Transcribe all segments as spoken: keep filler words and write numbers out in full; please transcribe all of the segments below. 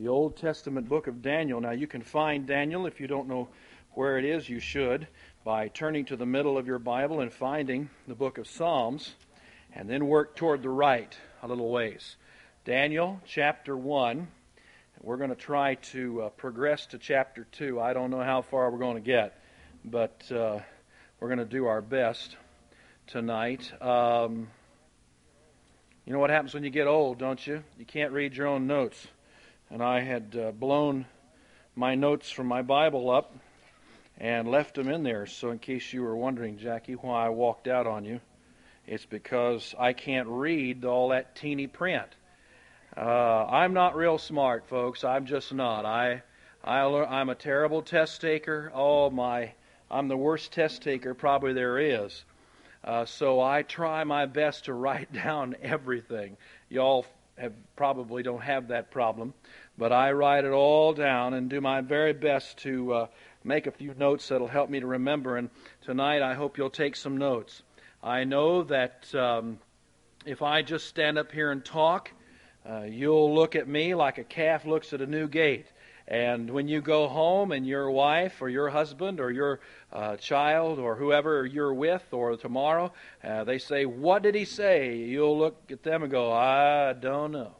the Old Testament book of Daniel. Now, you can find Daniel, if you don't know where it is, you should, by turning to the middle of your Bible and finding the book of Psalms, and then work toward the right a little ways. Daniel chapter one. We're going to try to uh, progress to chapter two. I don't know how far we're going to get, but uh, we're going to do our best tonight. Um, you know what happens when you get old, don't you? You can't read your own notes. And I had uh, blown my notes from my Bible up and left them in there. So in case you were wondering, Jackie, why I walked out on you, it's because I can't read all that teeny print. Uh, I'm not real smart, folks. I'm just not. I, I, I'm a terrible test taker. Oh my, I'm the worst test taker probably there is. Uh, so I try my best to write down everything. Y'all have probably don't have that problem, but I write it all down and do my very best to uh, make a few notes that'll help me to remember. And tonight I hope you'll take some notes. I know that um, if I just stand up here and talk, Uh, you'll look at me like a calf looks at a new gate. And when you go home and your wife or your husband or your uh, child or whoever you're with or tomorrow, uh, they say, "What did he say?" You'll look at them and go, "I don't know."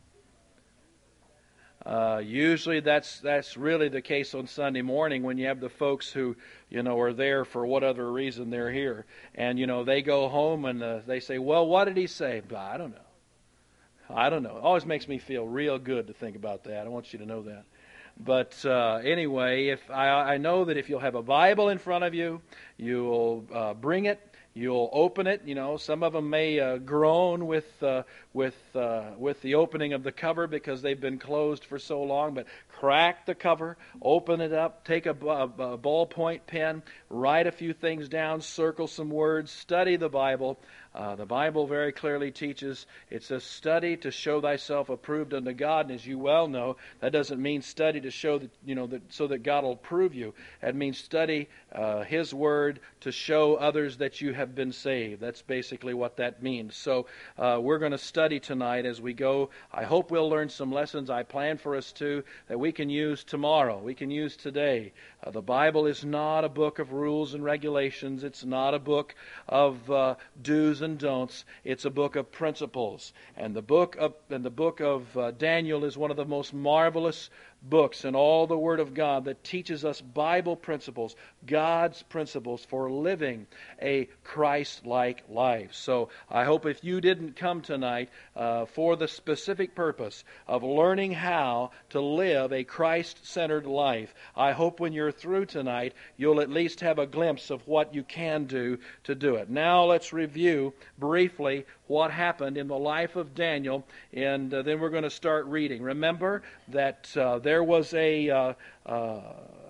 Uh, usually that's that's really the case on Sunday morning when you have the folks who, you know, are there for whatever reason they're here. And, you know, they go home and uh, they say, "Well, what did he say?" But I don't know. I don't know. It always makes me feel real good to think about that. I want you to know that. But uh, anyway, if I, I know that if you'll have a Bible in front of you, you'll uh, bring it, you'll open it. You know, some of them may uh, groan with uh, with uh, with the opening of the cover because they've been closed for so long. But crack the cover, open it up, take a, a, a ballpoint pen, write a few things down, circle some words, study the Bible. Uh, the Bible very clearly teaches it says study to show thyself approved unto God, and as you well know, that doesn't mean study to show that you know that so that God will approve you. That means study uh, His Word to show others that you have been saved. That's basically what that means. So uh, we're going to study tonight as we go. I hope we'll learn some lessons. I plan for us to that we can use tomorrow. We can use today. Uh, the Bible is not a book of rules and regulations. It's not a book of uh, do's and don'ts. It's a book of principles. And the book of and the book of uh, Daniel is one of the most marvelous books in all the Word of God that teaches us Bible principles, God's principles for living a Christ-like life. So I hope if you didn't come tonight uh, for the specific purpose of learning how to live a Christ-centered life, I hope when you're through tonight, you'll at least have a glimpse of what you can do to do it. Now let's review briefly what happened in the life of Daniel, and uh, then we're going to start reading. Remember that uh, there was a, uh, uh,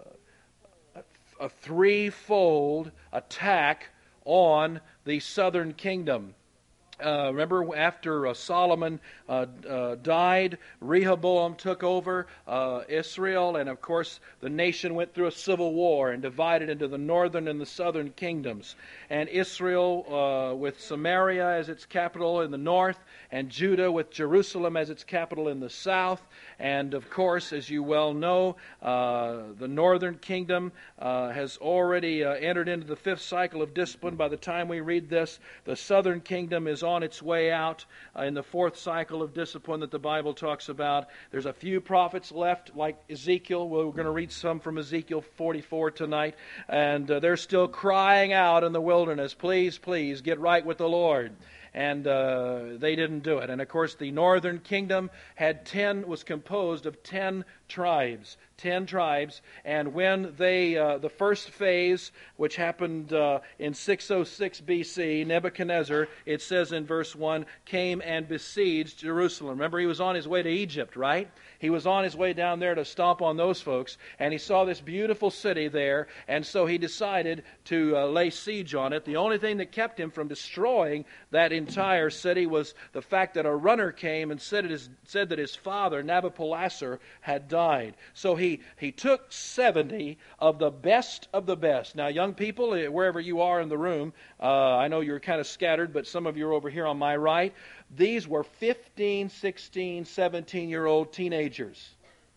a threefold attack on the southern kingdom. Uh, remember, after uh, Solomon uh, uh, died, Rehoboam took over uh, Israel, and of course the nation went through a civil war and divided into the northern and the southern kingdoms. And Israel uh, with Samaria as its capital in the north, and Judah with Jerusalem as its capital in the south. And of course, as you well know, uh, the northern kingdom uh, has already uh, entered into the fifth cycle of discipline. By the time we read this, the southern kingdom is on its way out uh, in the fourth cycle of discipline that the Bible talks about. There's a few prophets left, like Ezekiel. We're going to read some from Ezekiel forty-four tonight. And uh, they're still crying out in the wilderness, "Please, please, get right with the Lord." And uh, they didn't do it. And of course, the northern kingdom had ten was composed of ten tribes, ten tribes. And when they, uh, the first phase, which happened uh, in six oh six B C, Nebuchadnezzar, it says in verse one, came and besieged Jerusalem. Remember, he was on his way to Egypt, right? He was on his way down there to stomp on those folks, and he saw this beautiful city there, and so he decided to uh, lay siege on it. The only thing that kept him from destroying that entire city was the fact that a runner came and said, it is, said that his father, Nabopolassar, had died. So he, he took seventy of the best of the best. Now, young people, wherever you are in the room, uh, I know you're kind of scattered, but some of you are over here on my right. These were fifteen, sixteen, seventeen-year-old teenagers.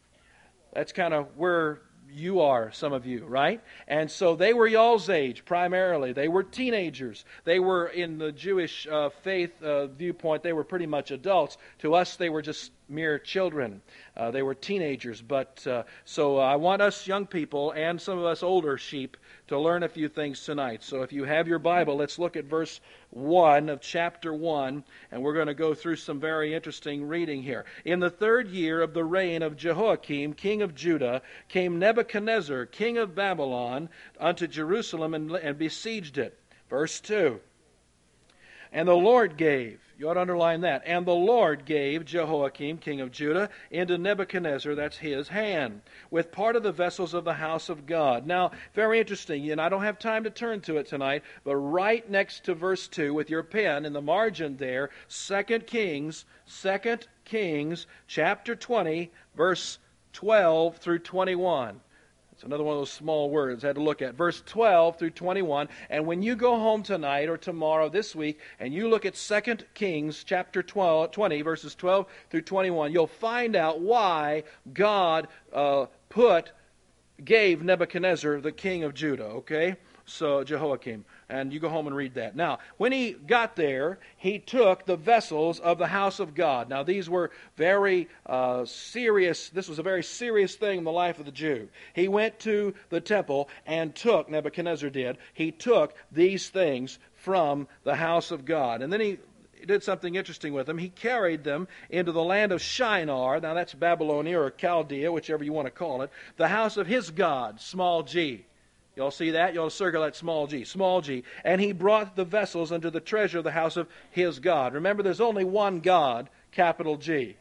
That's kind of where you are, some of you, right? And so they were y'all's age primarily. They were teenagers. They were, in the Jewish uh, faith uh, viewpoint, they were pretty much adults. To us, they were just mere children. Uh, they were teenagers. But uh, so uh, I want us young people and some of us older sheep to learn a few things tonight. So if you have your Bible, let's look at verse one of chapter one, and we're going to go through some very interesting reading here. In the third year of the reign of Jehoiakim, king of Judah, came Nebuchadnezzar, king of Babylon, unto Jerusalem and, and besieged it. Verse two. And the Lord gave, you ought to underline that, and the Lord gave Jehoiakim, king of Judah, into Nebuchadnezzar, that's his hand, with part of the vessels of the house of God. Now, very interesting, and I don't have time to turn to it tonight, but right next to verse two, with your pen in the margin there, Second Kings, Second Kings, chapter twenty, verse twelve through twenty-one. It's another one of those small words I had to look at. Verse twelve through twenty-one. And when you go home tonight or tomorrow this week and you look at Second Kings chapter twelve, twenty, verses twelve through twenty-one, you'll find out why God uh, put, gave Nebuchadnezzar the king of Judah, okay? So, Jehoiakim. And you go home and read that. Now, when he got there, he took the vessels of the house of God. Now, these were very uh, serious, this was a very serious thing in the life of the Jew. He went to the temple and took, Nebuchadnezzar did, he took these things from the house of God. And then he did something interesting with them. He carried them into the land of Shinar. Now, that's Babylonia or Chaldea, whichever you want to call it. The house of his God, small g. Y'all see that? Y'all circle that small g. Small g. And he brought the vessels unto the treasure of the house of his God. Remember, there's only one God, capital G.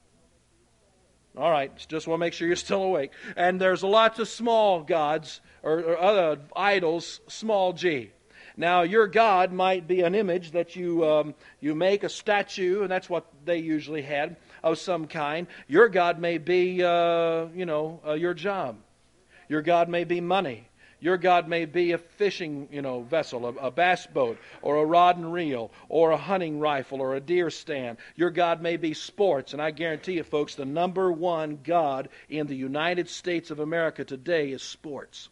All right, just want to make sure you're still awake. And there's lots of small gods, or, or other idols, small g. Now, your God might be an image that you um, you make, a statue, and that's what they usually had, of some kind. Your God may be, uh, you know, uh, your job. Your God may be money. Your God may be a fishing, you know, vessel, a, a bass boat, or a rod and reel, or a hunting rifle, or a deer stand. Your God may be sports, and I guarantee you, folks, the number one God in the United States of America today is sports.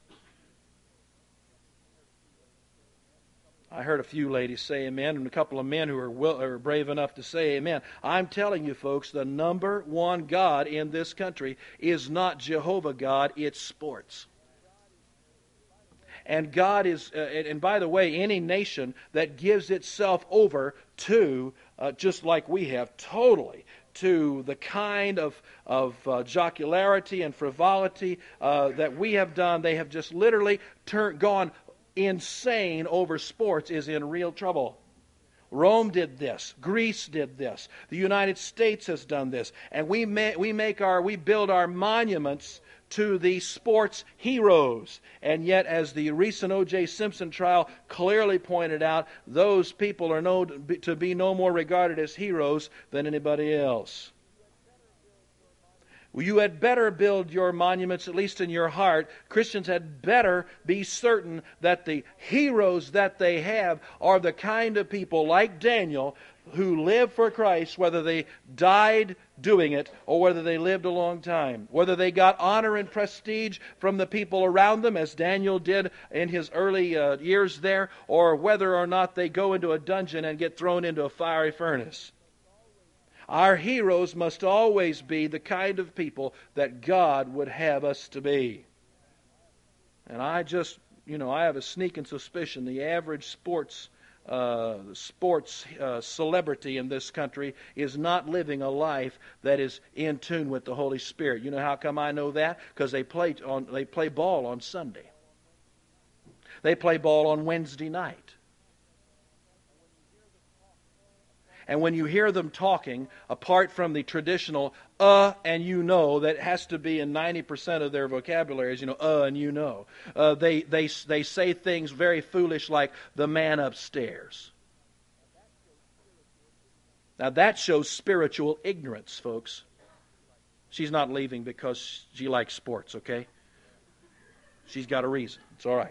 I heard a few ladies say amen, and a couple of men who are, will, are brave enough to say amen. I'm telling you, folks, the number one God in this country is not Jehovah God, it's sports. And God is, uh, and by the way, any nation that gives itself over to, uh, just like we have, totally, to the kind of, of uh, jocularity and frivolity uh, that we have done, they have just literally turned, gone insane over sports, is in real trouble. Rome did this. Greece did this. The United States has done this. And we, ma- we make our, we build our monuments to the sports heroes. And yet, as the recent O J Simpson trial clearly pointed out, those people are no, to be no more regarded as heroes than anybody else. Well, you had better build your monuments, at least in your heart. Christians had better be certain that the heroes that they have are the kind of people like Daniel who live for Christ, whether they died doing it or whether they lived a long time. Whether they got honor and prestige from the people around them, as Daniel did in his early uh, years there, or whether or not they go into a dungeon and get thrown into a fiery furnace. Our heroes must always be the kind of people that God would have us to be. And I just, you know, I have a sneaking suspicion the average sports uh, sports uh, celebrity in this country is not living a life that is in tune with the Holy Spirit. You know how come I know that? Because they play on they play ball on Sunday. They play ball on Wednesday night. And when you hear them talking, apart from the traditional uh and you know that has to be in ninety percent of their vocabulary, is, you know, uh and you know, uh, they, they, they say things very foolish like the man upstairs. Now that shows spiritual ignorance, folks. She's not leaving because she likes sports, okay? She's got a reason. It's all right.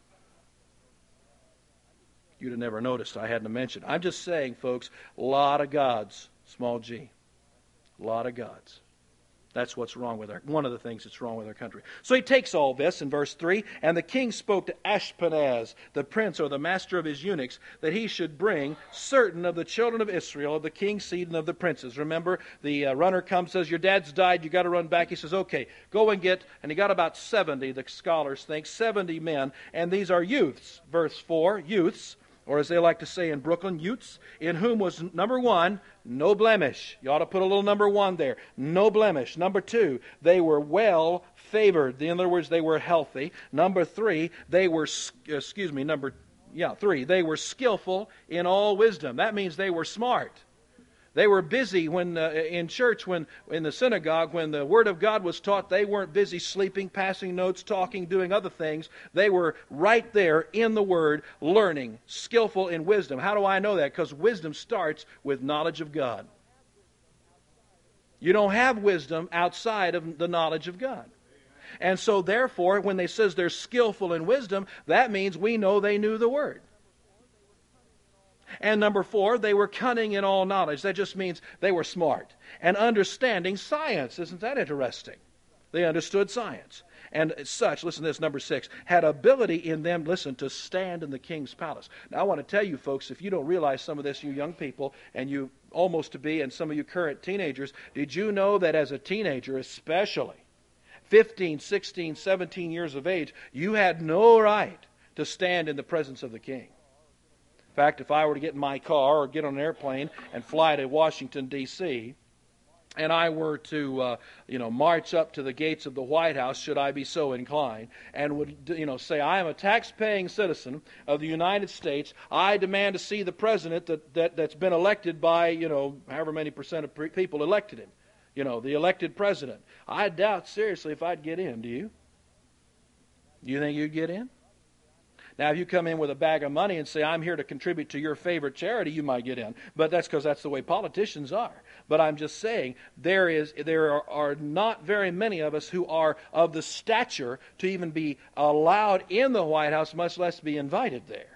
You'd have never noticed I hadn't mentioned. I'm just saying, folks, a lot of gods, small g. A lot of gods. That's what's wrong with our, one of the things that's wrong with our country. So he takes all this in verse three, and the king spoke to Ashpenaz, the prince or the master of his eunuchs, that he should bring certain of the children of Israel, of the king's seed and of the princes. Remember, the uh, runner comes, says, your dad's died, you got to run back. He says, okay, go and get, and he got about seventy, the scholars think, seventy men, and these are youths. Verse four, youths, or as they like to say in Brooklyn, youths, in whom was, number one, no blemish. You ought to put a little number one there. No blemish. Number two, they were well favored. In other words, they were healthy. Number three, they were, excuse me, number, yeah, three, they were skillful in all wisdom. That means they were smart. They were busy when uh, in church, when in the synagogue, when the Word of God was taught. They weren't busy sleeping, passing notes, talking, doing other things. They were right there in the Word, learning, skillful in wisdom. How do I know that? Because wisdom starts with knowledge of God. You don't have wisdom outside of the knowledge of God. And so therefore, when they says they're skillful in wisdom, that means we know they knew the Word. And number four, they were cunning in all knowledge. That just means they were smart. And understanding science. Isn't that interesting? They understood science. And such, listen to this, number six, had ability in them, listen, to stand in the king's palace. Now I want to tell you folks, if you don't realize some of this, you young people, and you almost to be, and some of you current teenagers, did you know that as a teenager especially, fifteen, sixteen, seventeen years of age, you had no right to stand in the presence of the king? In fact, if I were to get in my car or get on an airplane and fly to Washington, D C, and I were to, uh, you know, march up to the gates of the White House, should I be so inclined, and would, you know, say, I am a tax-paying citizen of the United States. I demand to see the president that, that, that's been elected by, you know, however many percent of people elected him. You know, the elected president. I doubt seriously if I'd get in, do you? Do you think you'd get in? Now, if you come in with a bag of money and say, I'm here to contribute to your favorite charity, you might get in. But that's because that's the way politicians are. But I'm just saying, there is there are, are not very many of us who are of the stature to even be allowed in the White House, much less be invited there.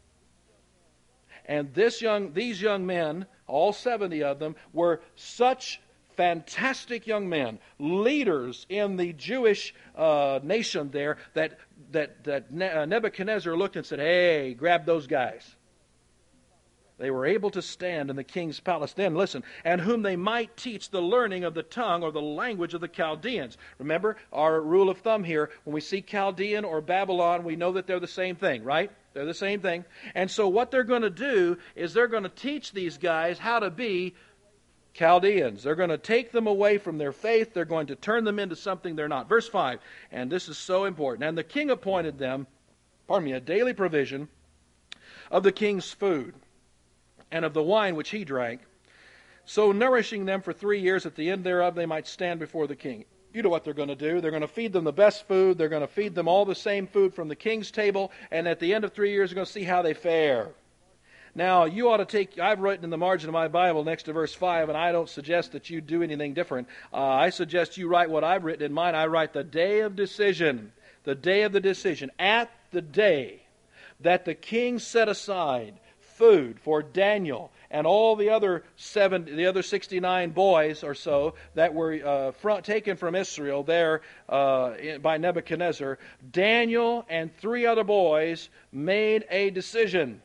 And this young, these young men, all seventy of them, were such fantastic young men, leaders in the Jewish uh, nation there, that that that Nebuchadnezzar looked and said, hey, grab those guys. They were able to stand in the king's palace. Then, listen, and whom they might teach the learning of the tongue or the language of the Chaldeans. Remember, our rule of thumb here, when we see Chaldean or Babylon, we know that they're the same thing, right? They're the same thing. And so what they're going to do is they're going to teach these guys how to be Chaldeans. They're going to take them away from their faith. They're going to turn them into something they're not. Verse five, and this is so important. And the king appointed them, pardon me, a daily provision of the king's food and of the wine which he drank, so nourishing them for three years, at the end thereof they might stand before the king. You know what they're going to do. They're going to feed them the best food. They're going to feed them all the same food from the king's table, and at the end of three years they're going to see how they fare. Now, you ought to take, I've written in the margin of my Bible next to verse five, and I don't suggest that you do anything different. Uh, I suggest you write what I've written in mine. I write the day of decision, the day of the decision, at the day that the king set aside food for Daniel and all the other seven, the other sixty-nine boys or so that were uh, front, taken from Israel there uh, by Nebuchadnezzar. Daniel and three other boys made a decision.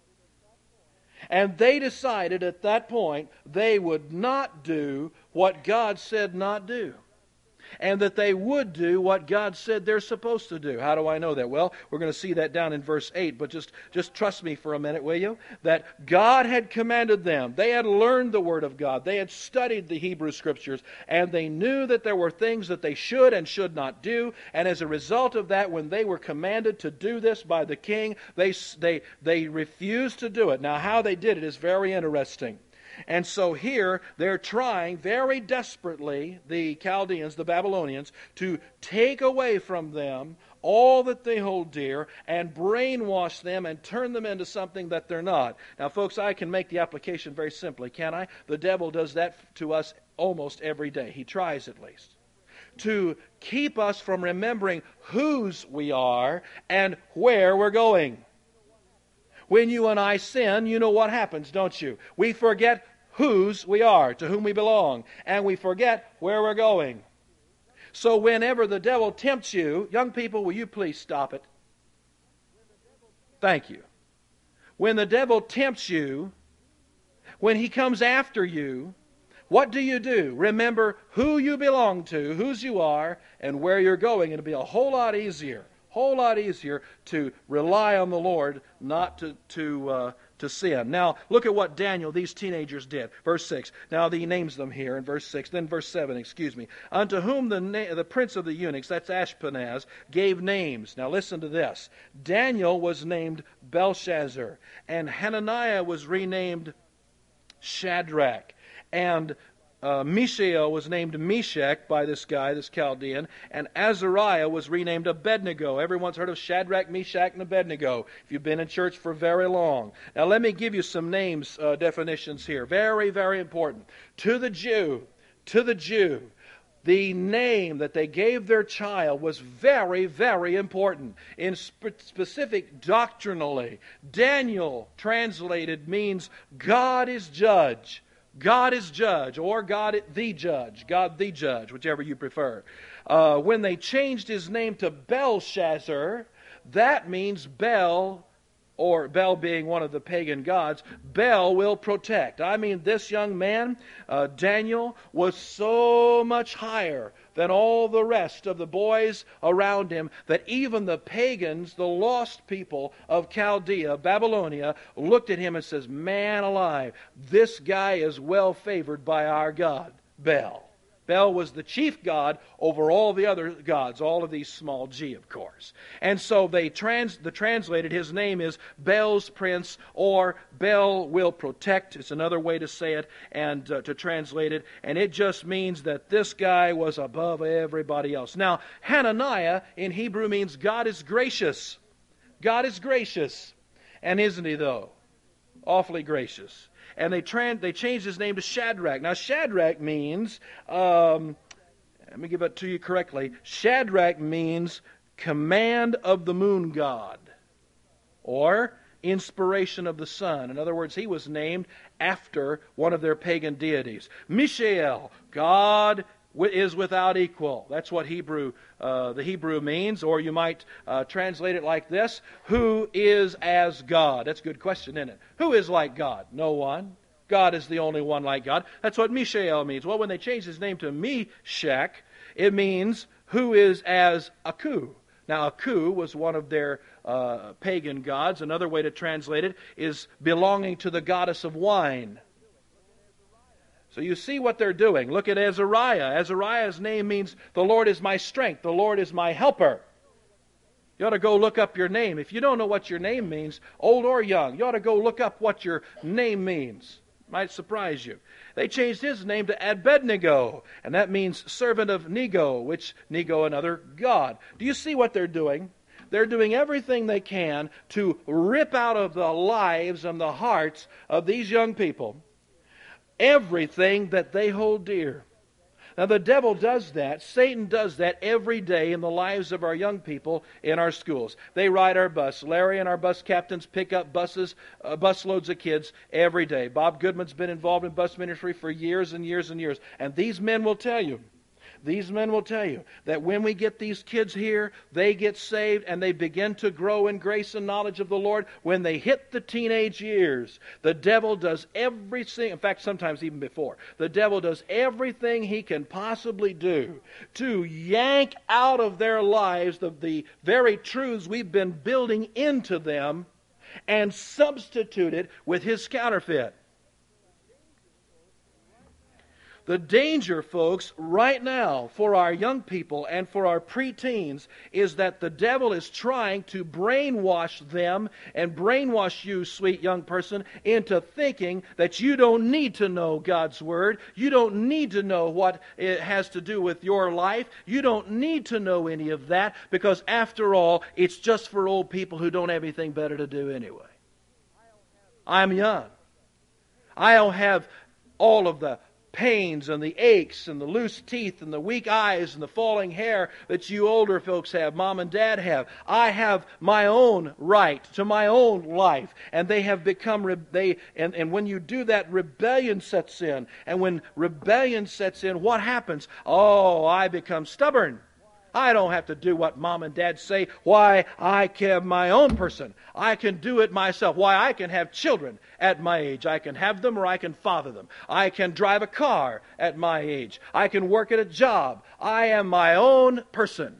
And they decided at that point they would not do what God said not do. And that they would do what God said they're supposed to do. How do I know that? Well, we're going to see that down in verse eight. But just, just trust me for a minute, will you? That God had commanded them. They had learned the Word of God. They had studied the Hebrew Scriptures. And they knew that there were things that they should and should not do. And as a result of that, when they were commanded to do this by the king, they, they, they refused to do it. Now, how they did it is very interesting. And so here they're trying very desperately, the Chaldeans, the Babylonians, to take away from them all that they hold dear and brainwash them and turn them into something that they're not. Now, folks, I can make the application very simply, can I? The devil does that to us almost every day. He tries at least. To keep us from remembering whose we are and where we're going. When you and I sin, you know what happens, don't you? We forget whose we are, to whom we belong, and we forget where we're going. So whenever the devil tempts you, young people, will you please stop it? Thank you. When the devil tempts you, when he comes after you, what do you do? Remember who you belong to, whose you are, and where you're going. It'll be a whole lot easier, whole lot easier to rely on the Lord, not to to uh, to sin. Now, look at what Daniel, these teenagers, did. Verse six. Now, he names them here in verse six. Then verse seven, excuse me. Unto whom the na- the prince of the eunuchs, that's Ashpenaz, gave names. Now, listen to this. Daniel was named Belshazzar, and Hananiah was renamed Shadrach, and uh, Mishael was named Meshach by this guy, this Chaldean, and Azariah was renamed Abednego. Everyone's heard of Shadrach, Meshach, and Abednego if you've been in church for very long. Now let me give you some names, uh, definitions here. Very, very important. To the Jew, to the Jew, the name that they gave their child was very, very important. In spe- specific doctrinally, Daniel translated means God is judge. God is judge, or God the judge, God the judge, whichever you prefer. Uh, when they changed his name to Belshazzar, that means Bel, or Bel being one of the pagan gods, Bel will protect. I mean, this young man, uh, Daniel, was so much higher than all the rest of the boys around him that even the pagans, the lost people of Chaldea, Babylonia, looked at him and says, man alive, this guy is well favored by our God, Bel. Bel was the chief god over all the other gods, all of these small g, of course. And so they trans, the translated, his name is Bel's prince, or Bel will protect. It's another way to say it and uh, to translate it. And it just means that this guy was above everybody else. Now, Hananiah in Hebrew means God is gracious. God is gracious. And isn't he, though? Awfully gracious. And they trans, they changed his name to Shadrach. Now, Shadrach means, um, let me give it to you correctly, Shadrach means command of the moon god, or inspiration of the sun. In other words, he was named after one of their pagan deities. Mishael, God is without equal. That's what Hebrew, uh, the Hebrew means, or you might uh, translate it like this: who is as God? That's a good question, isn't it? Who is like God? No one. God is the only one like God. That's what Mishael means. Well, when they changed his name to Meshach, it means who is as Aku. Now, Aku was one of their uh, pagan gods. Another way to translate it is belonging to the goddess of wine. So you see what they're doing. Look at Azariah. Azariah's name means the Lord is my strength. The Lord is my helper. You ought to go look up your name. If you don't know what your name means, old or young, you ought to go look up what your name means. Might surprise you. They changed his name to Abednego, and that means servant of Nego, which Nego, another god. Do you see what they're doing? They're doing everything they can to rip out of the lives and the hearts of these young people everything that they hold dear. Now, the devil does that. Satan does that every day in the lives of our young people in our schools. They ride our bus. Larry and our bus captains pick up buses, uh, bus loads of kids every day. Bob Goodman's been involved in bus ministry for years and years and years. And these men will tell you, These men will tell you that when we get these kids here, they get saved and they begin to grow in grace and knowledge of the Lord. When they hit the teenage years, the devil does everything, in fact, sometimes even before, the devil does everything he can possibly do to yank out of their lives the, the very truths we've been building into them and substitute it with his counterfeit. The danger, folks, right now for our young people and for our preteens is that the devil is trying to brainwash them and brainwash you, sweet young person, into thinking that you don't need to know God's Word. You don't need to know what it has to do with your life. You don't need to know any of that because, after all, it's just for old people who don't have anything better to do anyway. I'm young. I don't have all of the pains and the aches and the loose teeth and the weak eyes and the falling hair that you older folks have, Mom and Dad have. I have my own right to my own life. And they have become, re- they and, and when you do that, rebellion sets in. And when rebellion sets in, what happens? Oh, I become stubborn. I don't have to do what Mom and Dad say. Why, I can have my own person. I can do it myself. Why, I can have children at my age. I can have them or I can father them. I can drive a car at my age. I can work at a job. I am my own person.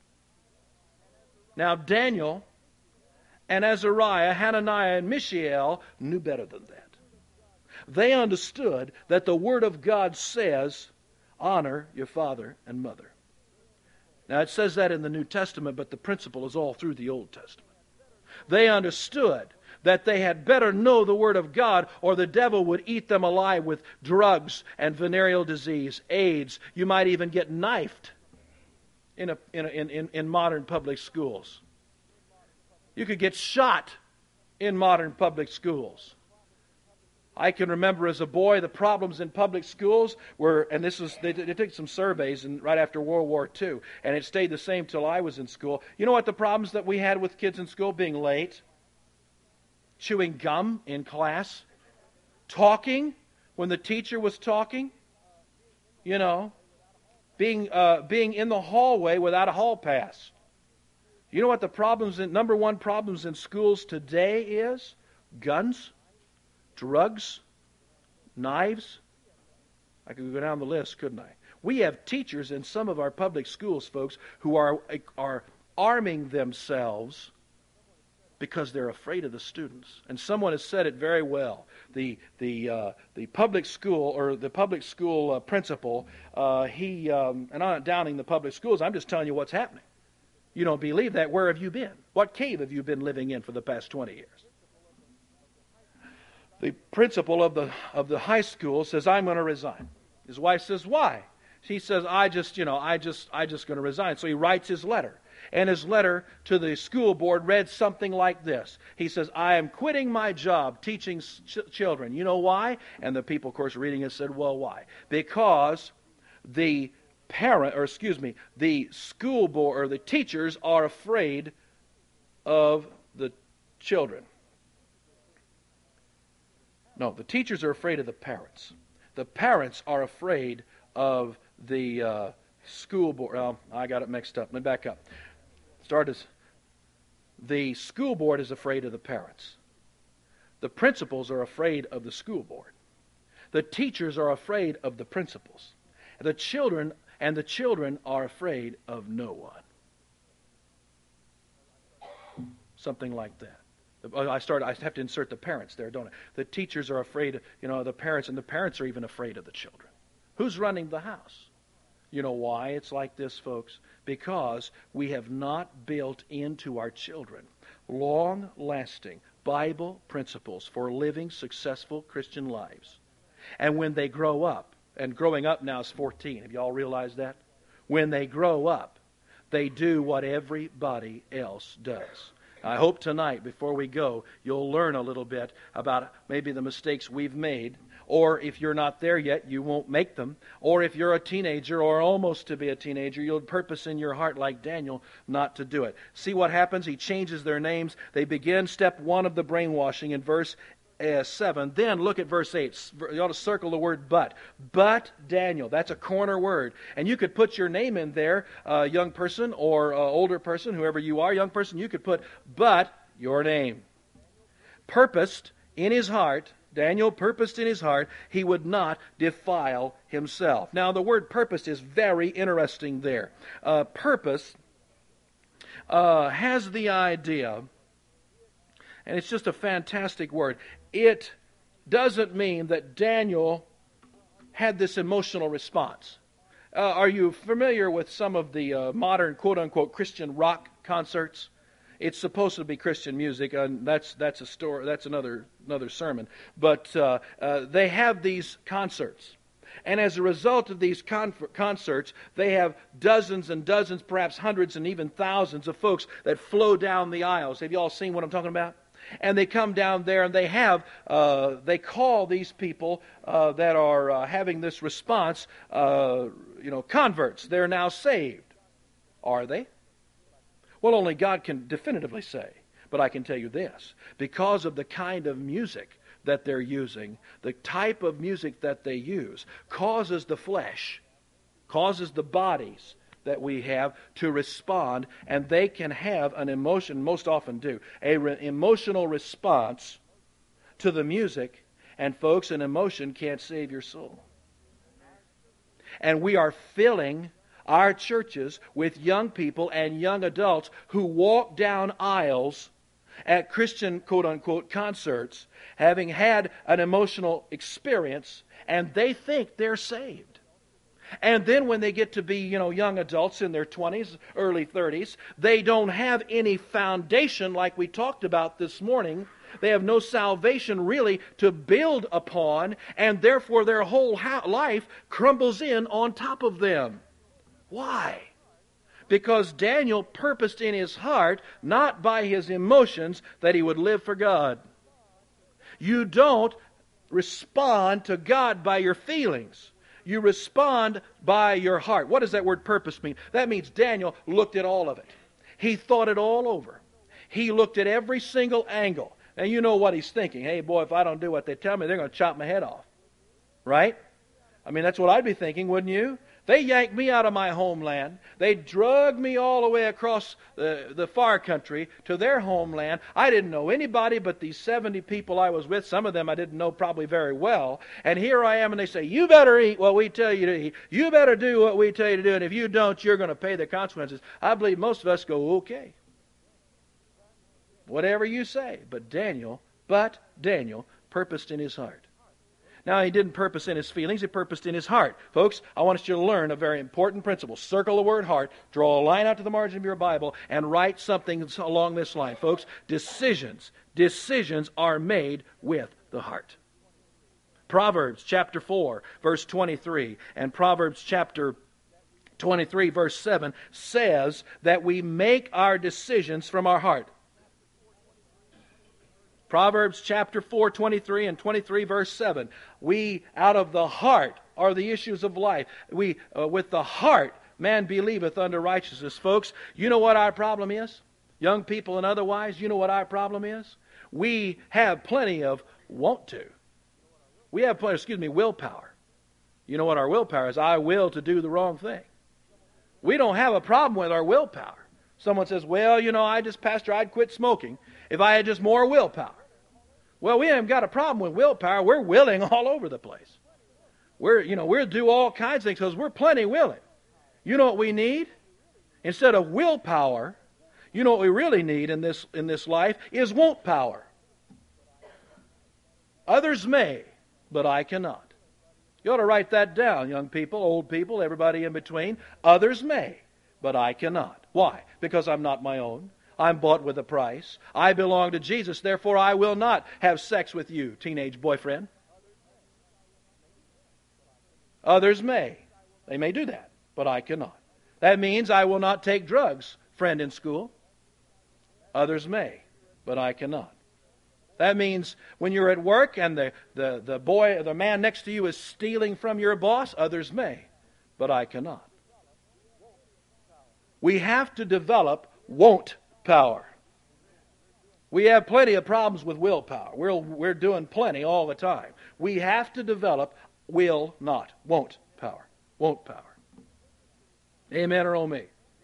Now, Daniel and Azariah, Hananiah and Mishael knew better than that. They understood that the Word of God says, honor your father and mother. Now, it says that in the New Testament, but the principle is all through the Old Testament. They understood that they had better know the Word of God or the devil would eat them alive with drugs and venereal disease, AIDS. You might even get knifed in, a, in, a, in, in modern public schools. You could get shot in modern public schools. I can remember as a boy the problems in public schools were, and this was, they, they took some surveys in, right after World War Two, and it stayed the same till I was in school. You know what the problems that we had with kids in school? Being late, chewing gum in class, talking when the teacher was talking, you know, being uh, being in the hallway without a hall pass. You know what the problems, in, number one problems in schools today is? Guns. Drugs, knives. I could go down the list, couldn't I? We have teachers in some of our public schools, folks, who are are arming themselves because they're afraid of the students. And someone has said it very well. The the uh, the public school or the public school uh, principal, uh, he um, and I'm not downing the public schools. I'm just telling you what's happening. You don't believe that? Where have you been? What cave have you been living in for the past twenty years? The principal of the of the high school says, I'm going to resign. His wife says, why? He says, I just, you know, I just, I just going to resign. So he writes his letter. And his letter to the school board read something like this. He says, I am quitting my job teaching ch- children. You know why? And the people, of course, reading it said, well, why? Because the parent, or excuse me, the school board, or the teachers are afraid of the children. No, the teachers are afraid of the parents. The parents are afraid of the uh, school board. Well, I got it mixed up. Let me back up. Start as the school board is afraid of the parents. The principals are afraid of the school board. The teachers are afraid of the principals. The children and the children are afraid of no one. Something like that. I start. I have to insert the parents there, don't I? The teachers are afraid, you know, the parents, and the parents are even afraid of the children. Who's running the house? You know why it's like this, folks? Because we have not built into our children long-lasting Bible principles for living successful Christian lives. And when they grow up, and growing up now is fourteen, have you all realized that? When they grow up, they do what everybody else does. I hope tonight, before we go, you'll learn a little bit about maybe the mistakes we've made, or if you're not there yet, you won't make them, or if you're a teenager or almost to be a teenager, you'll purpose in your heart, like Daniel, not to do it. See what happens? He changes their names. They begin step one of the brainwashing in verse Uh, seven. Then look at verse eight. You ought to circle the word but. But Daniel. That's a corner word. And you could put your name in there, uh, young person or uh, older person, whoever you are, young person, you could put but your name. Purposed in his heart, Daniel purposed in his heart, he would not defile himself. Now the word purposed is very interesting there. Uh, purpose uh, has the idea, and it's just a fantastic word. It doesn't mean that Daniel had this emotional response. Uh, are you familiar with some of the uh, modern quote-unquote Christian rock concerts? It's supposed to be Christian music, and that's that's a story. That's another another sermon. But uh, uh, they have these concerts, and as a result of these con- concerts, they have dozens and dozens, perhaps hundreds and even thousands of folks that flow down the aisles. Have you all seen what I'm talking about? And they come down there and they have, uh, they call these people uh, that are uh, having this response, uh, you know, converts. They're now saved. Are they? Well, only God can definitively say. But I can tell you this. Because of the kind of music that they're using, the type of music that they use causes the flesh, causes the bodies that we have to respond, and they can have an emotion, most often do, a re- emotional response to the music, and folks, an emotion can't save your soul. And we are filling our churches with young people and young adults who walk down aisles at Christian quote-unquote concerts, having had an emotional experience, and they think they're saved. And then when they get to be, you know, young adults in their twenties, early thirties, they don't have any foundation like we talked about this morning. They have no salvation really to build upon, and therefore their whole ha- life crumbles in on top of them. Why? Because Daniel purposed in his heart, not by his emotions, that he would live for God. You don't respond to God by your feelings. You respond by your heart. What does that word purpose mean? That means Daniel looked at all of it. He thought it all over. He looked at every single angle. And you know what he's thinking. Hey, boy, if I don't do what they tell me, they're going to chop my head off. Right? I mean, that's what I'd be thinking, wouldn't you? They yanked me out of my homeland. They drugged me all the way across the, the far country to their homeland. I didn't know anybody but these seventy people I was with. Some of them I didn't know probably very well. And here I am, and they say, you better eat what we tell you to eat. You better do what we tell you to do. And if you don't, you're going to pay the consequences. I believe most of us go, okay. Whatever you say. But Daniel, but Daniel purposed in his heart. Now, he didn't purpose in his feelings, he purposed in his heart. Folks, I want you to learn a very important principle. Circle the word heart, draw a line out to the margin of your Bible, and write something along this line. Folks, decisions, decisions are made with the heart. Proverbs chapter four, verse twenty-three, and Proverbs chapter twenty-three, verse seven, says that we make our decisions from our heart. Proverbs chapter four, twenty-three and twenty-three, verse seven. We, out of the heart, are the issues of life. We, uh, with the heart, man believeth unto righteousness. Folks, you know what our problem is? Young people and otherwise, you know what our problem is? We have plenty of want to. We have plenty, excuse me, willpower. You know what our willpower is? I will to do the wrong thing. We don't have a problem with our willpower. Someone says, well, you know, I just, Pastor, I'd quit smoking if I had just more willpower. Well, we haven't got a problem with willpower. We're willing all over the place. We're, you know, we'll do all kinds of things because we're plenty willing. You know what we need? Instead of willpower, you know what we really need in this, in this life is want power. Others may, but I cannot. You ought to write that down, young people, old people, everybody in between. Others may, but I cannot. Why? Because I'm not my own. I'm bought with a price. I belong to Jesus, therefore I will not have sex with you, teenage boyfriend. Others may. They may do that, but I cannot. That means I will not take drugs, friend in school. Others may, but I cannot. That means when you're at work and the, the, the boy, the man next to you is stealing from your boss, others may, but I cannot. We have to develop won't power. We have plenty of problems with willpower. We're, we're doing plenty all the time. We have to develop will not, won't power. Won't power. Amen or oh me?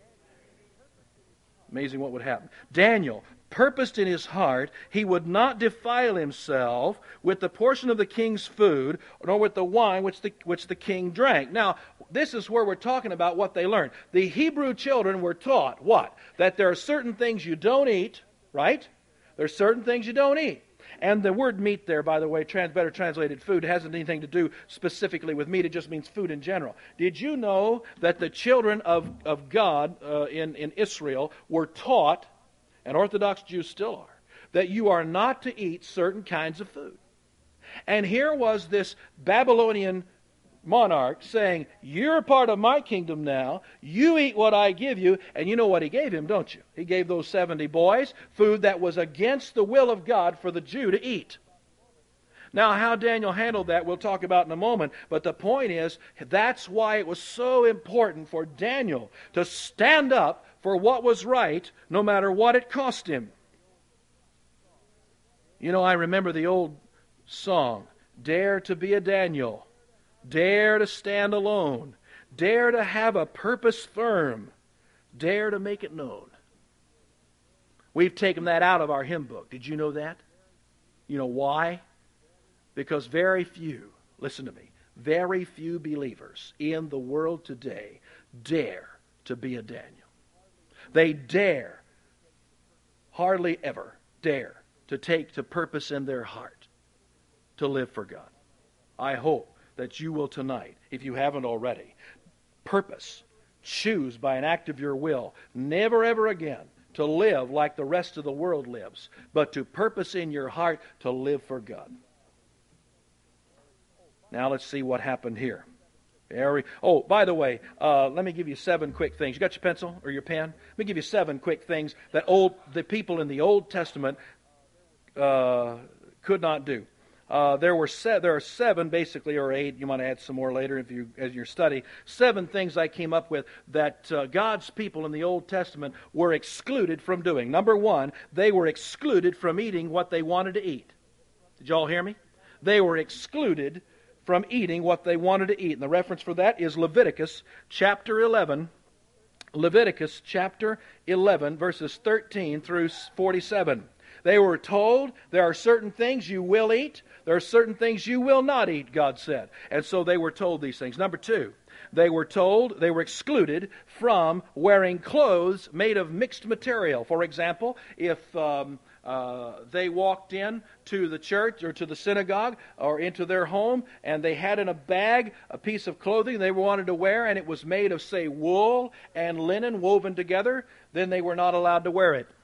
Amazing what would happen. Daniel purposed in his heart he would not defile himself with the portion of the king's food, nor with the wine which the, which the king drank. Now, this is where we're talking about what they learned. The Hebrew children were taught what? That there are certain things you don't eat, right? There are certain things you don't eat. And the word meat there, by the way, trans, better translated food, hasn't anything to do specifically with meat. It just means food in general. Did you know that the children of, of God uh, in, in Israel were taught, and Orthodox Jews still are, that you are not to eat certain kinds of food? And here was this Babylonian monarch, saying, you're a part of my kingdom now, you eat what I give you, and you know what he gave him, don't you? He gave those seventy boys food that was against the will of God for the Jew to eat. Now, how Daniel handled that, we'll talk about in a moment, but the point is, that's why it was so important for Daniel to stand up for what was right, no matter what it cost him. You know, I remember the old song, Dare to be a Daniel, dare to stand alone, dare to have a purpose firm, dare to make it known. We've taken that out of our hymn book. Did you know that? You know why? Because very few, listen to me, very few believers in the world today dare to be a Daniel. They dare, hardly ever dare, to take to purpose in their heart to live for God. I hope that you will tonight, if you haven't already, purpose, choose by an act of your will, never ever again to live like the rest of the world lives, but to purpose in your heart to live for God. Now let's see what happened here. Oh, by the way, uh, let me give you seven quick things. You got your pencil or your pen? Let me give you seven quick things that old the people in the Old Testament uh, could not do. Uh, there were se- there are seven, basically, or eight. You might add some more later if you as your study. Seven things I came up with that uh, God's people in the Old Testament were excluded from doing. Number one, they were excluded from eating what they wanted to eat. Did you all hear me? They were excluded from eating what they wanted to eat. And the reference for that is Leviticus chapter eleven. Leviticus chapter eleven, verses thirteen through forty-seven. They were told there are certain things you will eat, there are certain things you will not eat, God said. And so they were told these things. Number two, they were told, they were excluded from wearing clothes made of mixed material. For example, if um, uh, they walked in to the church or to the synagogue or into their home and they had in a bag a piece of clothing they wanted to wear and it was made of, say, wool and linen woven together, then they were not allowed to wear it.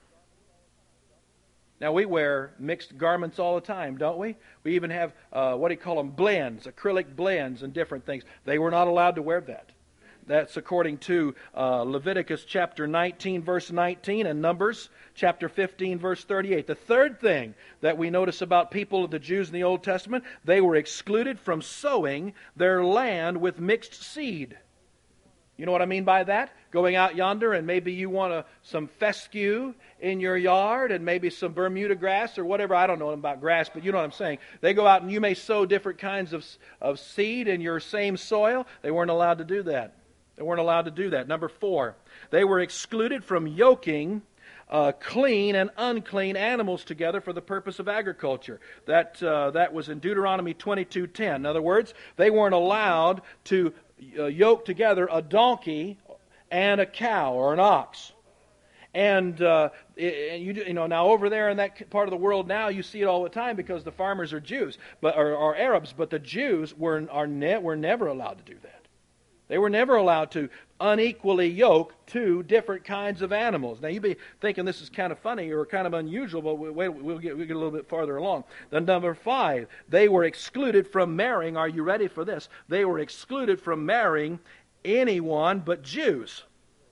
Now, we wear mixed garments all the time, don't we? We even have, uh, what do you call them, blends, acrylic blends and different things. They were not allowed to wear that. That's according to uh, Leviticus chapter nineteen, verse nineteen, and Numbers chapter fifteen, verse thirty-eight. The third thing that we notice about people of the Jews in the Old Testament, they were excluded from sowing their land with mixed seed. You know what I mean by that? Going out yonder and maybe you want a, some fescue in your yard and maybe some Bermuda grass or whatever. I don't know about grass, but you know what I'm saying. They go out and you may sow different kinds of, of seed in your same soil. They weren't allowed to do that. They weren't allowed to do that. Number four, they were excluded from yoking uh, clean and unclean animals together for the purpose of agriculture. That, uh, that was in Deuteronomy twenty-two ten. In other words, they weren't allowed to Uh, yoke together a donkey and a cow or an ox. And uh, it, you, you know, now over there in that part of the world now, you see it all the time because the farmers are Jews, but or, or Arabs. But the Jews were are ne- were never allowed to do that. They were never allowed to unequally yoke two different kinds of animals. Now you'd be thinking this is kind of funny or kind of unusual, but we'll, we'll, get, we'll get a little bit farther along. Then number five, they were excluded from marrying. Are you ready for this? They were excluded from marrying anyone but Jews.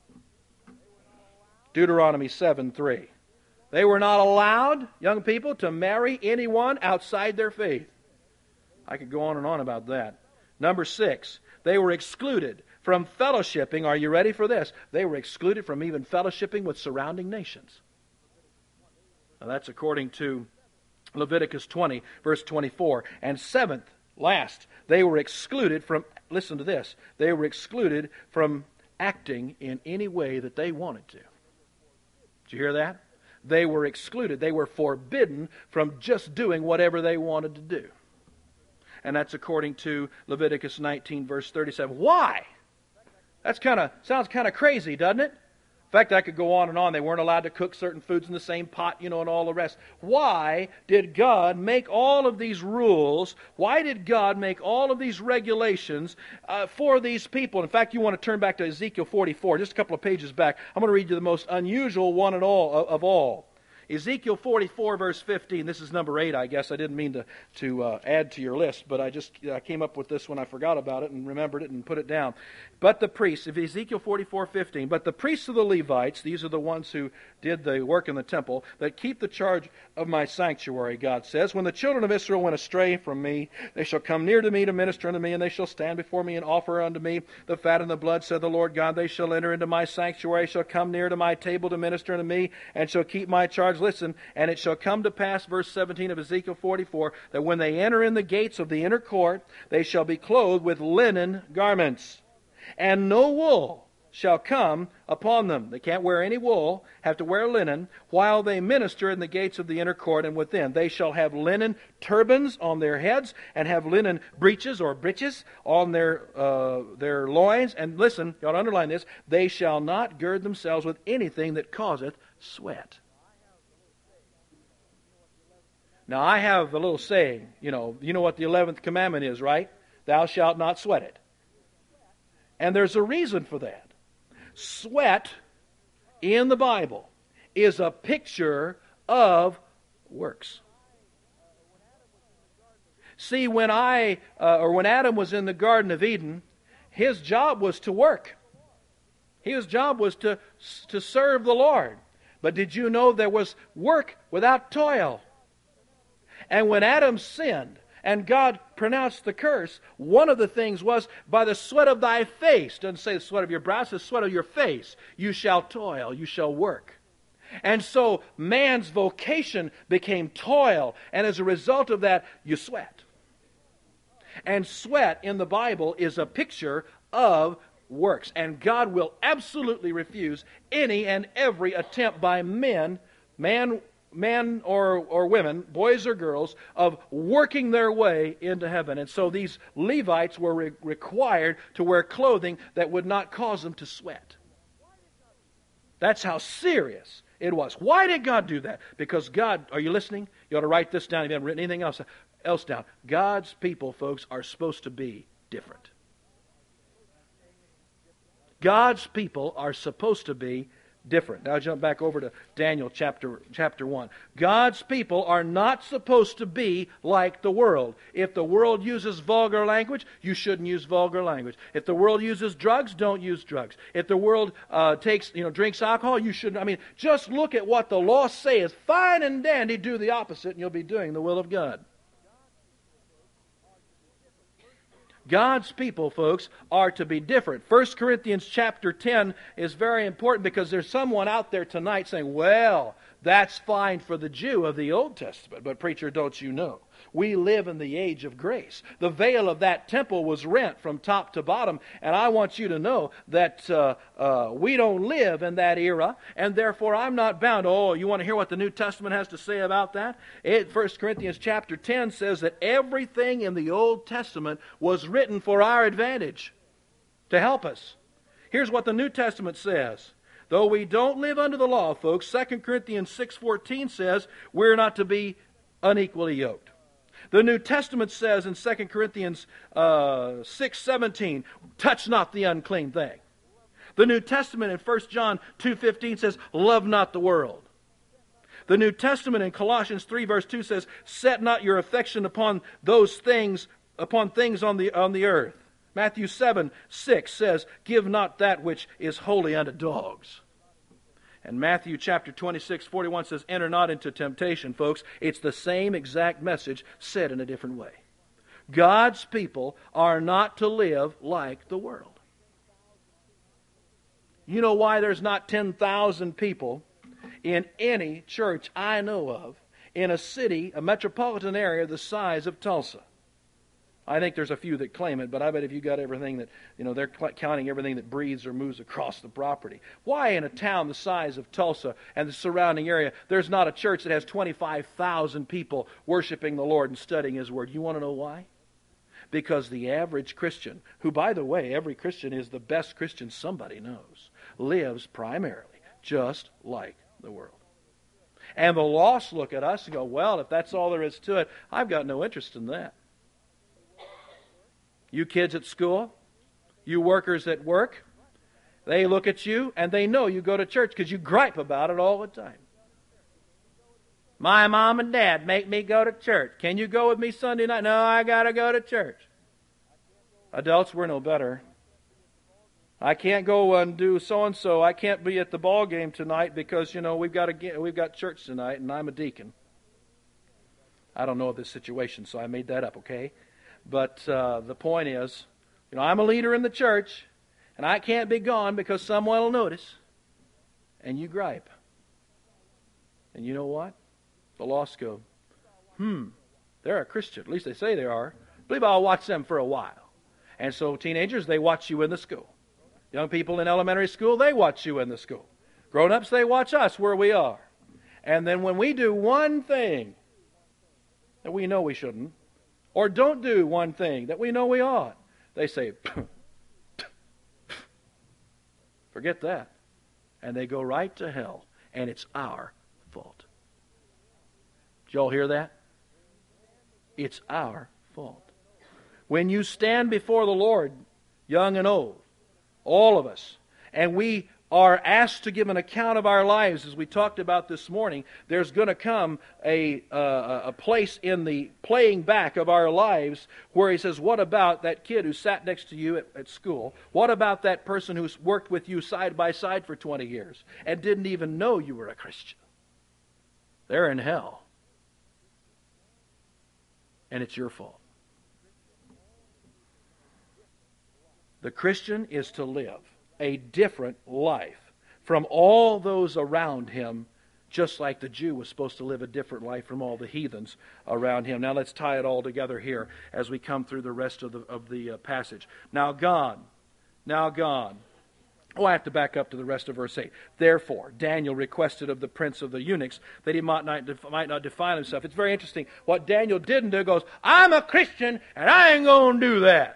Deuteronomy seven three. They were not allowed, young people, to marry anyone outside their faith. I could go on and on about that. Number six, they were excluded from fellowshipping. Are you ready for this? They were excluded from even fellowshipping with surrounding nations. Now that's according to Leviticus twenty, verse twenty-four. And seventh, last, they were excluded from, listen to this, they were excluded from acting in any way that they wanted to. Did you hear that? They were excluded. They were forbidden from just doing whatever they wanted to do. And that's according to Leviticus nineteen, verse thirty-seven. Why? That's kind of sounds kind of crazy, doesn't it? In fact, I could go on and on. They weren't allowed to cook certain foods in the same pot, you know, and all the rest. Why did God make all of these rules? Why did God make all of these regulations uh, for these people? In fact, you want to turn back to Ezekiel forty-four, just a couple of pages back. I'm going to read you the most unusual one at all of all. Ezekiel forty-four, verse fifteen. This is number eight, I guess. I didn't mean to, to uh, add to your list, but I just uh, came up with this when I forgot about it and remembered it and put it down. But the priests, of Ezekiel forty-four, fifteen, but the priests of the Levites, these are the ones who did the work in the temple, that keep the charge of my sanctuary, God says, when the children of Israel went astray from me, they shall come near to me to minister unto me, and they shall stand before me and offer unto me the fat and the blood, said the Lord God. They shall enter into my sanctuary, shall come near to my table to minister unto me, and shall keep my charge. Listen, and it shall come to pass, verse seventeen of Ezekiel forty-four, that when they enter in the gates of the inner court, they shall be clothed with linen garments, and no wool shall come upon them. They can't wear any wool, have to wear linen, while they minister in the gates of the inner court and within. They shall have linen turbans on their heads, and have linen breeches or breeches on their uh, their loins. And listen, you ought to underline this, they shall not gird themselves with anything that causeth sweat. Now I have a little saying, you know, you know what the eleventh commandment is, right? Thou shalt not sweat it. And there's a reason for that. Sweat in the Bible is a picture of works. See, when I, uh, or when Adam was in the Garden of Eden, his job was to work. His job was to, to serve the Lord. But did you know there was work without toil? And when Adam sinned, and God pronounced the curse, one of the things was, by the sweat of thy face, doesn't say the sweat of your brow, it says the sweat of your face, you shall toil, you shall work. And so man's vocation became toil, and as a result of that, you sweat. And sweat in the Bible is a picture of works. And God will absolutely refuse any and every attempt by men, man, men or, or women, boys or girls, of working their way into heaven. And so these Levites were re- required to wear clothing that would not cause them to sweat. That's how serious it was. Why did God do that? Because God, are you listening? You ought to write this down if you haven't written anything else, else down. God's people, folks, are supposed to be different. God's people are supposed to be different. Now jump back over to Daniel chapter chapter one. God's people are not supposed to be like the world. If the world uses vulgar language, you shouldn't use vulgar language. If the world uses drugs, don't use drugs. If the world uh, takes, you know, drinks alcohol, you shouldn't. I mean, just look at what the law says. Fine and dandy, do the opposite, and you'll be doing the will of God. God's people, folks, are to be different. First Corinthians chapter ten is very important because there's someone out there tonight saying, well, that's fine for the Jew of the Old Testament, but preacher, don't you know? We live in the age of grace. The veil of that temple was rent from top to bottom, and I want you to know that uh, uh, we don't live in that era, and therefore I'm not bound. Oh, you want to hear what the New Testament has to say about that? It, First Corinthians chapter ten says that everything in the Old Testament was written for our advantage, to help us. Here's what the New Testament says. Though we don't live under the law, folks, Second Corinthians six fourteen says we're not to be unequally yoked. The New Testament says in Second Corinthians uh, six seventeen, touch not the unclean thing. The New Testament in First John two fifteen says, love not the world. The New Testament in Colossians three verse two says, set not your affection upon those things, upon things on the, on the earth. Matthew seven six says, give not that which is holy unto dogs. And Matthew chapter twenty-six forty-one says, enter not into temptation, folks. It's the same exact message said in a different way. God's people are not to live like the world. You know why there's not ten thousand people in any church I know of in a city, a metropolitan area the size of Tulsa? I think there's a few that claim it, but I bet if you got everything that, you know, they're counting everything that breathes or moves across the property. Why in a town the size of Tulsa and the surrounding area, there's not a church that has twenty-five thousand people worshiping the Lord and studying His Word? You want to know why? Because the average Christian, who, by the way, every Christian is the best Christian somebody knows, lives primarily just like the world. And the lost look at us and go, well, if that's all there is to it, I've got no interest in that. You kids at school, you workers at work, they look at you and they know you go to church because you gripe about it all the time. My mom and dad make me go to church. Can you go with me Sunday night? No, I got to go to church. Adults, we're no better. I can't go and do so-and-so. I can't be at the ball game tonight because, you know, we've got a, we've got church tonight and I'm a deacon. I don't know this situation, so I made that up, okay? But uh, the point is, you know, I'm a leader in the church and I can't be gone because someone will notice. And you gripe. And you know what? The lost go, hmm, they're a Christian. At least they say they are. I believe I'll watch them for a while. And so teenagers, they watch you in the school. Young people in elementary school, they watch you in the school. Grown-ups, they watch us where we are. And then when we do one thing that we know we shouldn't, or don't do one thing that we know we ought, they say, forget that. And they go right to hell. And it's our fault. Did you all hear that? It's our fault. When you stand before the Lord, young and old, all of us, and we are asked to give an account of our lives, as we talked about this morning, there's going to come a, uh, a place in the playing back of our lives where he says, what about that kid who sat next to you at, at school? What about that person who's worked with you side by side for twenty years and didn't even know you were a Christian? They're in hell. And it's your fault. The Christian is to live a different life from all those around him, just like the Jew was supposed to live a different life from all the heathens around him. Now let's tie it all together here as we come through the rest of the, of the uh, passage. Now God, now God. Oh, I have to back up to the rest of verse eight. Therefore, Daniel requested of the prince of the eunuchs that he might not, def- might not defile himself. It's very interesting. What Daniel didn't do goes, I'm a Christian and I ain't going to do that.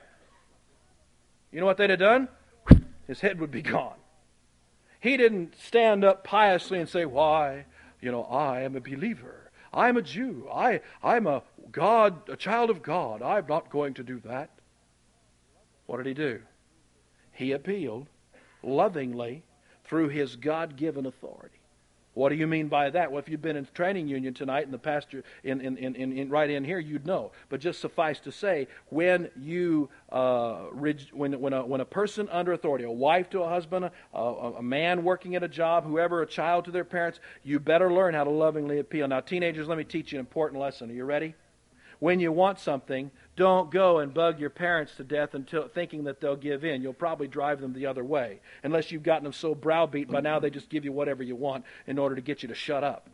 You know what they'd have done? His head would be gone. He didn't stand up piously and say, why, you know, I am a believer. I'm a Jew. I, I'm a God, a child of God. I'm not going to do that. What did he do? He appealed lovingly through his God-given authority. What do you mean by that? Well, if you've been in training union tonight and the pastor in, in, in, in, right in here, you'd know. But just suffice to say, when you uh, when when a, when a person under authority, a wife to a husband, a, a man working at a job, whoever, a child to their parents, you better learn how to lovingly appeal. Now, teenagers, let me teach you an important lesson. Are you ready? When you want something, don't go and bug your parents to death until thinking that they'll give in. You'll probably drive them the other way. Unless you've gotten them so browbeat by now they just give you whatever you want in order to get you to shut up.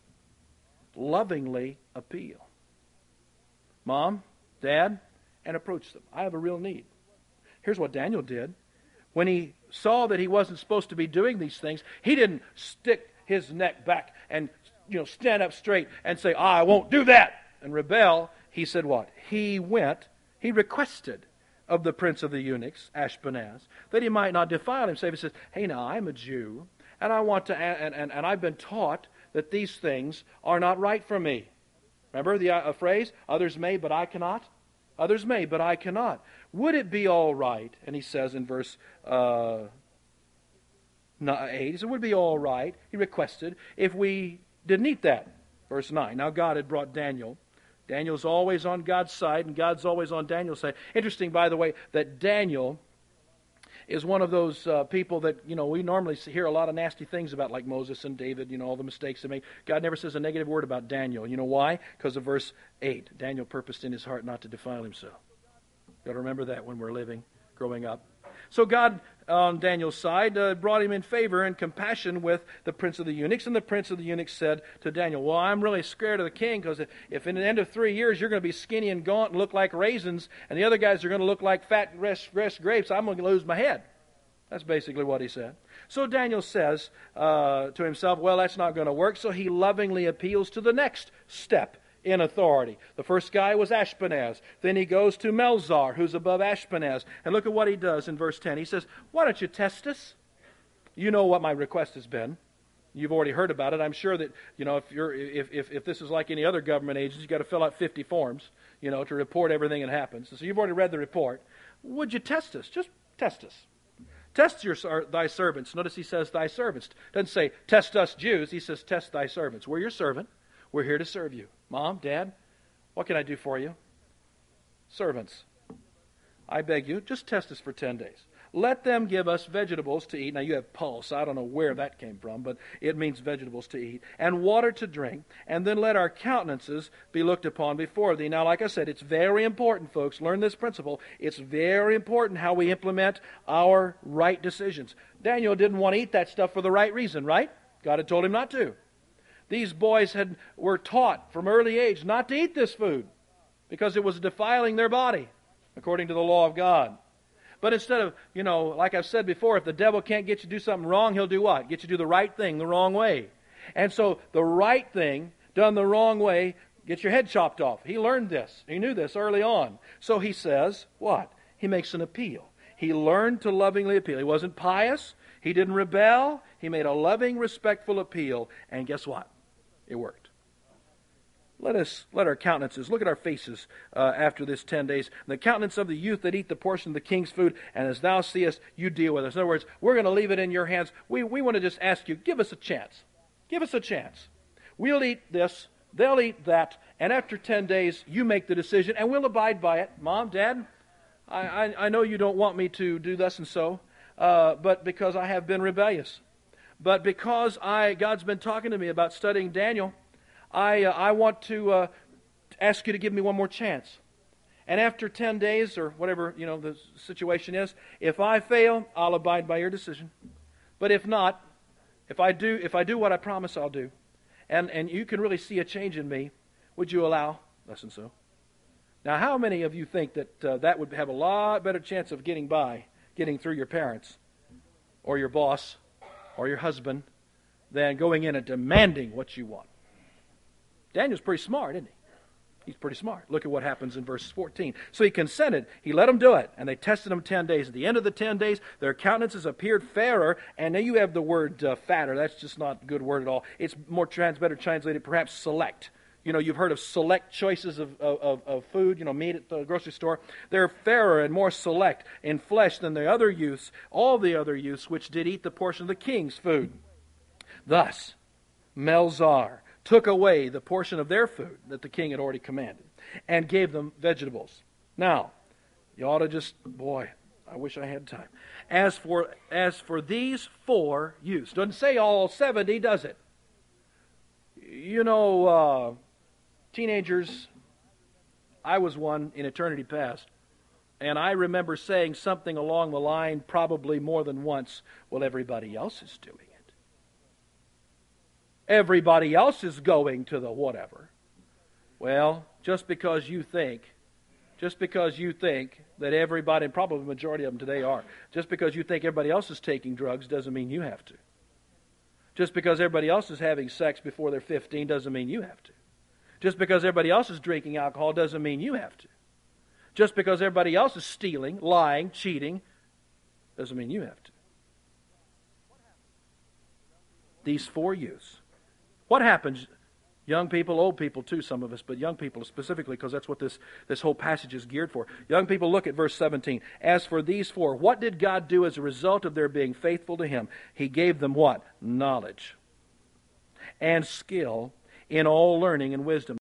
Lovingly appeal. Mom, Dad, and approach them. I have a real need. Here's what Daniel did. When he saw that he wasn't supposed to be doing these things, he didn't stick his neck back and, you know, stand up straight and say, I won't do that, and rebel. He said what? He went, he requested of the prince of the eunuchs, Ashpenaz, that he might not defile himself. He says, hey, now, I'm a Jew, and I want to, and, and, and I've been taught that these things are not right for me. Remember the uh, phrase, others may, but I cannot? Others may, but I cannot. Would it be all right, and he says in verse uh, eight, he said, would it be all right, he requested, if we didn't eat that? Verse nine, now God had brought Daniel. Daniel's always on God's side, and God's always on Daniel's side. Interesting, by the way, that Daniel is one of those uh, people that, you know, we normally hear a lot of nasty things about, like Moses and David, you know, all the mistakes they made. God never says a negative word about Daniel. You know why? Because of verse eight. Daniel purposed in his heart not to defile himself. You've got to remember that when we're living, growing up. So God, on Daniel's side, uh, brought him in favor and compassion with the prince of the eunuchs. And the prince of the eunuchs said to Daniel, well, I'm really scared of the king, because if in the end of three years you're going to be skinny and gaunt and look like raisins, and the other guys are going to look like fat rest, rest grapes, I'm going to lose my head. That's basically what he said. So Daniel says uh, to himself, well, that's not going to work. So he lovingly appeals to the next step in authority. The first guy was Ashpenaz. Then he goes to Melzar, who's above Ashpenaz. And look at what he does in verse ten. He says, why don't you test us? You know what my request has been. You've already heard about it. I'm sure that, you know, if you're if if, if this is like any other government agency, you've got to fill out fifty forms, you know, to report everything that happens. So you've already read the report. Would you test us? Just test us. Test your thy servants. Notice he says thy servants. Doesn't say test us Jews. He says test thy servants. We're your servant. We're here to serve you. Mom, Dad, what can I do for you? Servants, I beg you, just test us for ten days. Let them give us vegetables to eat. Now you have pulse. I don't know where that came from, but it means vegetables to eat. And water to drink. And then let our countenances be looked upon before thee. Now, like I said, it's very important, folks. Learn this principle. It's very important how we implement our right decisions. Daniel didn't want to eat that stuff for the right reason, right? God had told him not to. These boys had were taught from early age not to eat this food because it was defiling their body, according to the law of God. But instead of, you know, like I've said before, if the devil can't get you to do something wrong, he'll do what? Get you to do the right thing the wrong way. And so the right thing done the wrong way, get your head chopped off. He learned this. He knew this early on. So he says, what? He makes an appeal. He learned to lovingly appeal. He wasn't pious. He didn't rebel. He made a loving, respectful appeal. And guess what? It worked. Let us, let our countenances, look at our faces uh, after this ten days. The countenance of the youth that eat the portion of the king's food, and as thou seest, you deal with us. In other words, we're going to leave it in your hands. We, we want to just ask you, give us a chance. Give us a chance. We'll eat this, they'll eat that, and after ten days, you make the decision, and we'll abide by it. Mom, Dad, I, I, I know you don't want me to do thus and so, uh, but because I have been rebellious. But because I God's been talking to me about studying Daniel, I uh, I want to uh, ask you to give me one more chance. And after ten days, or whatever, you know, the situation is, if I fail, I'll abide by your decision. But if not, if I do if I do what I promise I'll do, and, and you can really see a change in me, would you allow thus and so? Now, how many of you think that uh, that would have a lot better chance of getting by, getting through your parents, or your boss, or your husband, than going in and demanding what you want? Daniel's pretty smart, isn't he? He's pretty smart. Look at what happens in verse fourteen. So he consented. He let them do it. And they tested him ten days. At the end of the ten days, their countenances appeared fairer. And now you have the word uh, fatter. That's just not a good word at all. It's more trans, better translated, perhaps select. You know, you've heard of select choices of, of, of food, you know, meat at the grocery store. They're fairer and more select in flesh than the other youths, all the other youths which did eat the portion of the king's food. Thus, Melzar took away the portion of their food that the king had already commanded and gave them vegetables. Now, you ought to just, boy, I wish I had time. As for as for these four youths, doesn't say all seventy, does it? You know, uh, teenagers, I was one in eternity past, and I remember saying something along the line probably more than once, well, everybody else is doing it. Everybody else is going to the whatever. Well, just because you think, just because you think that everybody, and probably the majority of them today are, just because you think everybody else is taking drugs doesn't mean you have to. Just because everybody else is having sex before they're fifteen doesn't mean you have to. Just because everybody else is drinking alcohol doesn't mean you have to. Just because everybody else is stealing, lying, cheating, doesn't mean you have to. These four youths. What happens, young people, old people too, some of us, but young people specifically, because that's what this, this whole passage is geared for. Young people, look at verse seventeen. As for these four, what did God do as a result of their being faithful to Him? He gave them what? Knowledge and skill in all learning and wisdom.